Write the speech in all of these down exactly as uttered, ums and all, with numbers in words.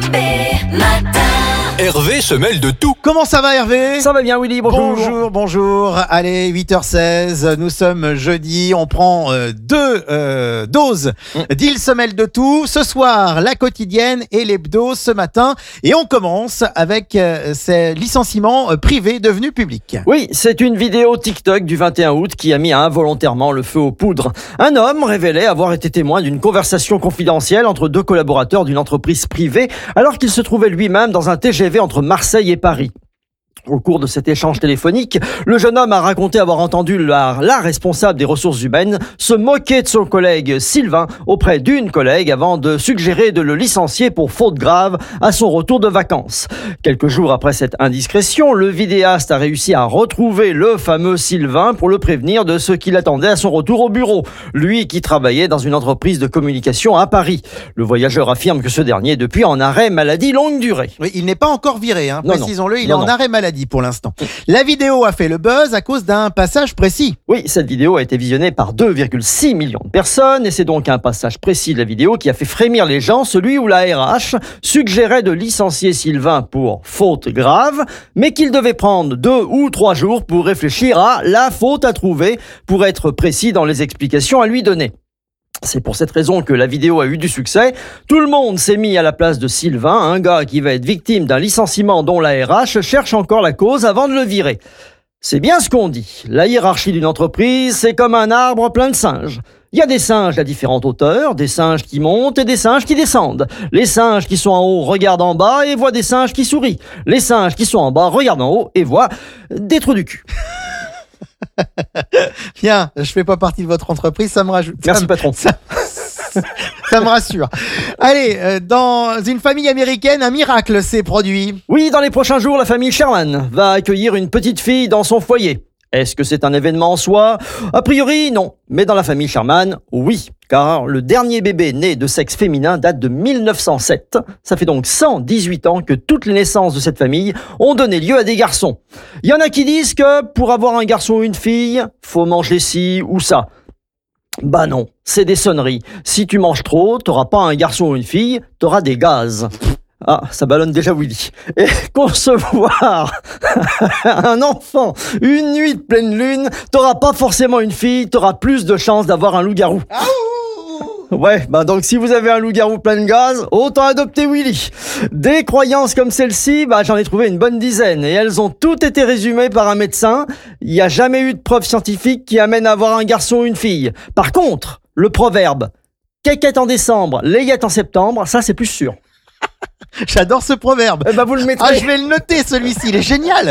Hervé se mêle de tout. Comment ça va, Hervé? Ça va bien, Willy, bonjour. Bonjour, bonjour. Allez, huit heures seize, nous sommes jeudi. On prend euh, deux euh, doses mmh. d'Il se mêle de tout. Ce soir, la quotidienne et l'hebdo ce matin. Et on commence avec euh, ces licenciements euh, privés devenus publics. Oui, c'est une vidéo TikTok du vingt et un août qui a mis involontairement le feu aux poudres. Un homme révélait avoir été témoin d'une conversation confidentielle entre deux collaborateurs d'une entreprise privée alors qu'il se trouvait lui-même dans un T G V entre Marseille et Paris. Au cours de cet échange téléphonique, le jeune homme a raconté avoir entendu la, la responsable des ressources humaines se moquer de son collègue Sylvain auprès d'une collègue avant de suggérer de le licencier pour faute grave à son retour de vacances. Quelques jours après cette indiscrétion, le vidéaste a réussi à retrouver le fameux Sylvain pour le prévenir de ce qu'il attendait à son retour au bureau, lui qui travaillait dans une entreprise de communication à Paris. Le voyageur affirme que ce dernier est depuis en arrêt maladie longue durée. Oui, il n'est pas encore viré, hein, précisons-le, il non, est en non. arrêt maladie pour l'instant. La vidéo a fait le buzz à cause d'un passage précis. Oui, cette vidéo a été visionnée par deux virgule six millions de personnes et c'est donc un passage précis de la vidéo qui a fait frémir les gens, celui où la R H suggérait de licencier Sylvain pour faute grave, mais qu'il devait prendre deux ou trois jours pour réfléchir à la faute à trouver, pour être précis dans les explications à lui donner. C'est pour cette raison que la vidéo a eu du succès. Tout le monde s'est mis à la place de Sylvain, un gars qui va être victime d'un licenciement dont la R H cherche encore la cause avant de le virer. C'est bien ce qu'on dit. La hiérarchie d'une entreprise, c'est comme un arbre plein de singes. Il y a des singes à différentes hauteurs, des singes qui montent et des singes qui descendent. Les singes qui sont en haut regardent en bas et voient des singes qui sourient. Les singes qui sont en bas regardent en haut et voient des trous du cul. Bien, je fais pas partie de votre entreprise, ça me rajoute. Merci ça patron. Ça, ça me rassure. Allez, euh, dans une famille américaine, un miracle s'est produit. Oui, dans les prochains jours, la famille Sherman va accueillir une petite fille dans son foyer. Est-ce que c'est un événement en soi? A priori, non. Mais dans la famille Sherman, oui. Car le dernier bébé né de sexe féminin date de mille neuf cent sept. Ça fait donc cent dix-huit ans que toutes les naissances de cette famille ont donné lieu à des garçons. Il y en a qui disent que pour avoir un garçon ou une fille, faut manger ci ou ça. Bah non, c'est des sonneries. Si tu manges trop, t'auras pas un garçon ou une fille, t'auras des gaz. Ah, ça ballonne déjà Willy. Et concevoir un enfant une nuit de pleine lune, t'auras pas forcément une fille, t'auras plus de chances d'avoir un loup-garou. Ouais, bah donc si vous avez un loup-garou plein de gaz, autant adopter Willy. Des croyances comme celle-ci, bah j'en ai trouvé une bonne dizaine et elles ont toutes été résumées par un médecin. Il n'y a jamais eu de preuve scientifique qui amène à avoir un garçon ou une fille. Par contre, le proverbe « Quéquette en décembre, layette en septembre », ça c'est plus sûr. J'adore ce proverbe. Eh ben vous le mettrez. Ah, je vais le noter celui-ci, il est génial.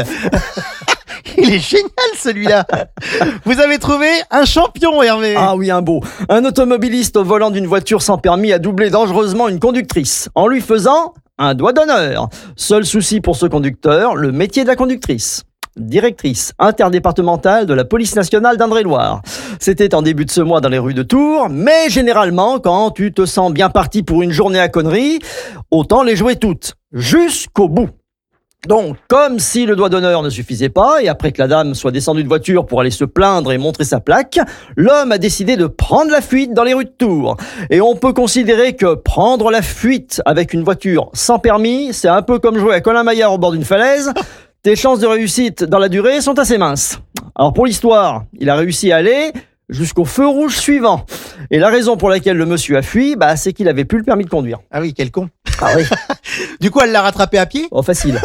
Il est génial celui-là. Vous avez trouvé un champion, Hervé. Ah oui, un beau. Un automobiliste au volant d'une voiture sans permis a doublé dangereusement une conductrice en lui faisant un doigt d'honneur. Seul souci pour ce conducteur, le métier de la conductrice. Directrice interdépartementale de la police nationale d'Indre-et-Loire. C'était en début de ce mois dans les rues de Tours, mais généralement, quand tu te sens bien parti pour une journée à conneries, autant les jouer toutes, jusqu'au bout. Donc, comme si le doigt d'honneur ne suffisait pas, et après que la dame soit descendue de voiture pour aller se plaindre et montrer sa plaque, l'homme a décidé de prendre la fuite dans les rues de Tours. Et on peut considérer que prendre la fuite avec une voiture sans permis, c'est un peu comme jouer à Colin Maillard au bord d'une falaise. Tes chances de réussite dans la durée sont assez minces. Alors pour l'histoire, il a réussi à aller jusqu'au feu rouge suivant. Et la raison pour laquelle le monsieur a fui, bah, c'est qu'il avait plus le permis de conduire. Ah oui, quel con. Ah oui. Du coup, elle l'a rattrapé à pied. Oh, facile.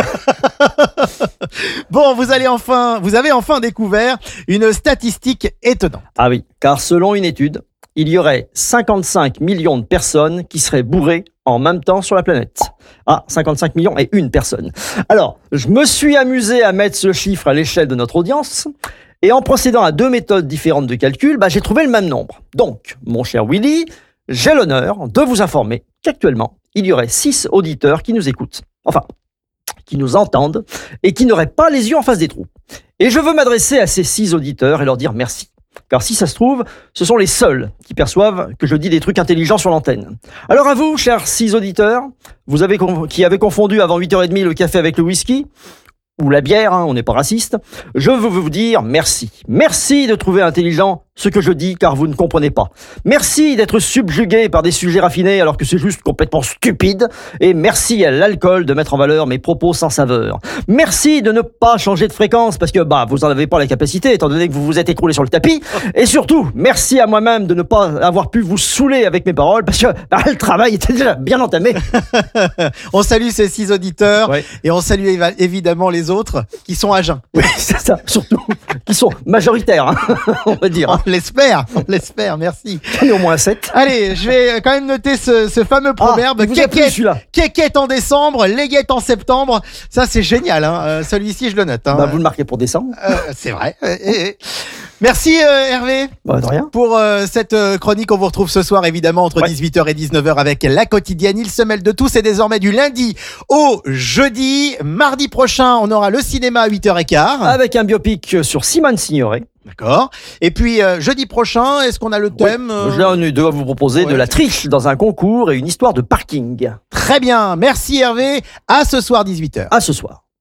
Bon, vous allez enfin, vous avez enfin découvert une statistique étonnante. Ah oui, car selon une étude, il y aurait cinquante-cinq millions de personnes qui seraient bourrées en même temps sur la planète. Ah, cinquante-cinq millions et une personne. Alors, je me suis amusé à mettre ce chiffre à l'échelle de notre audience. Et en procédant à deux méthodes différentes de calcul, bah, j'ai trouvé le même nombre. Donc, mon cher Willy, j'ai l'honneur de vous informer qu'actuellement, il y aurait six auditeurs qui nous écoutent. Enfin, qui nous entendent et qui n'auraient pas les yeux en face des trous. Et je veux m'adresser à ces six auditeurs et leur dire merci. Car si ça se trouve, ce sont les seuls qui perçoivent que je dis des trucs intelligents sur l'antenne. Alors à vous, chers six auditeurs, vous avez, qui avez confondu avant huit heures trente le café avec le whisky, ou la bière, hein, on n'est pas raciste, je veux vous dire merci. Merci de trouver intelligent ce que je dis car vous ne comprenez pas. Merci d'être subjugué par des sujets raffinés alors que c'est juste complètement stupide. Et merci à l'alcool de mettre en valeur mes propos sans saveur. Merci de ne pas changer de fréquence parce que bah vous en avez pas la capacité étant donné que vous vous êtes écroulé sur le tapis. Et surtout, merci à moi-même de ne pas avoir pu vous saouler avec mes paroles parce que bah, le travail était déjà bien entamé. On salue ces six auditeurs Ouais. et on salue éva- évidemment les autres qui sont à jeun. Oui, c'est ça, surtout, qui sont majoritaires, hein, on va dire. On l'espère, on l'espère, merci. On est au moins sept. Allez, je vais quand même noter ce, ce fameux proverbe. Ah, il vous a plu, Kékette, celui-là. kékette en décembre, léguette en septembre. Ça, c'est génial. Hein. Euh, celui-ci, je le note. Hein. Bah, vous le marquez pour décembre. Euh, c'est vrai. Euh, eh, eh. Merci euh, Hervé Bah, de rien. pour euh, cette euh, chronique. On vous retrouve ce soir évidemment entre Ouais. dix-huit heures et dix-neuf heures avec La Quotidienne. Il se mêle de tout. C'est désormais du lundi au jeudi. Mardi prochain, on aura le cinéma à huit heures quinze. Avec un biopic sur Simone Signoret. D'accord. Et puis euh, jeudi prochain, est-ce qu'on a le thème euh, J'en ai deux à vous proposer, Ouais. de la triche dans un concours et une histoire de parking. Très bien. Merci Hervé. À ce soir dix-huit heures. À ce soir.